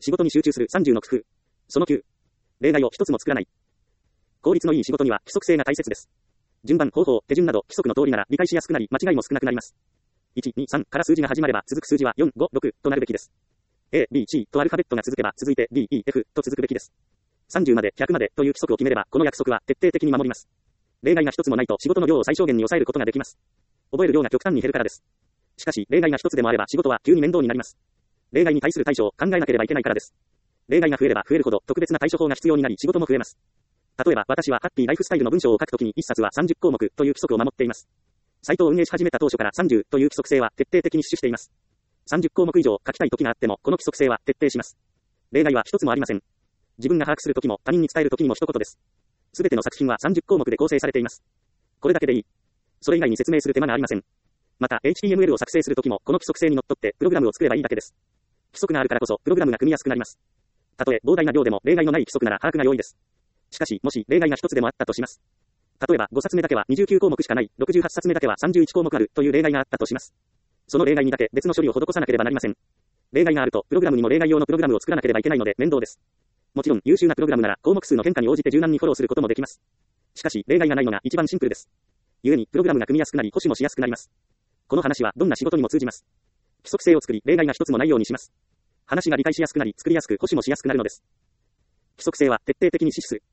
仕事に集中する30の工夫。その9。例外を一つも作らない。効率のいい仕事には規則性が大切です。順番、方法、手順など規則の通りなら理解しやすくなり間違いも少なくなります。1、2、3から数字が始まれば続く数字は4、5、6となるべきです。A、B、C とアルファベットが続けば続いて D、E、F と続くべきです。30まで100までという規則を決めればこの約束は徹底的に守ります。例外が一つもないと仕事の量を最小限に抑えることができます。覚える量が極端に減るからです。しかし例外が一つでもあれば仕事は急に面倒になります。例外に対する対処を考えなければいけないからです。例外が増えれば増えるほど特別な対処法が必要になり仕事も増えます。例えば私はハッピーライフスタイルの文章を書くときに1冊は30項目という規則を守っています。サイトを運営し始めた当初から30という規則性は徹底的に死守しています。30項目以上書きたいときがあってもこの規則性は徹底します。例外は一つもありません。自分が把握するときも他人に伝えるときにも一言です。すべての作品は30項目で構成されています。これだけでいい。それ以外に説明する手間がありません。また HTML を作成するときもこの規則性にのっとってプログラムを作ればいいだけです。規則があるからこそプログラムが組みやすくなります。たとえ膨大な量でも例外のない規則なら把握が容易です。しかしもし例外が一つでもあったとします。例えば5冊目だけは29項目しかない、68冊目だけは31項目あるという例外があったとします。その例外にだけ別の処理を施さなければなりません。例外があるとプログラムにも例外用のプログラムを作らなければいけないので面倒です。もちろん優秀なプログラムなら項目数の変化に応じて柔軟にフォローすることもできます。しかし例外がないのが一番シンプルです。故にプログラムが組みやすくなり保守もしやすくなります。この話はどんな仕事にも通じます。規則性を作り例外が一つもないようにします。話が理解しやすくなり作りやすく保守もしやすくなるのです。規則性は徹底的に死守する。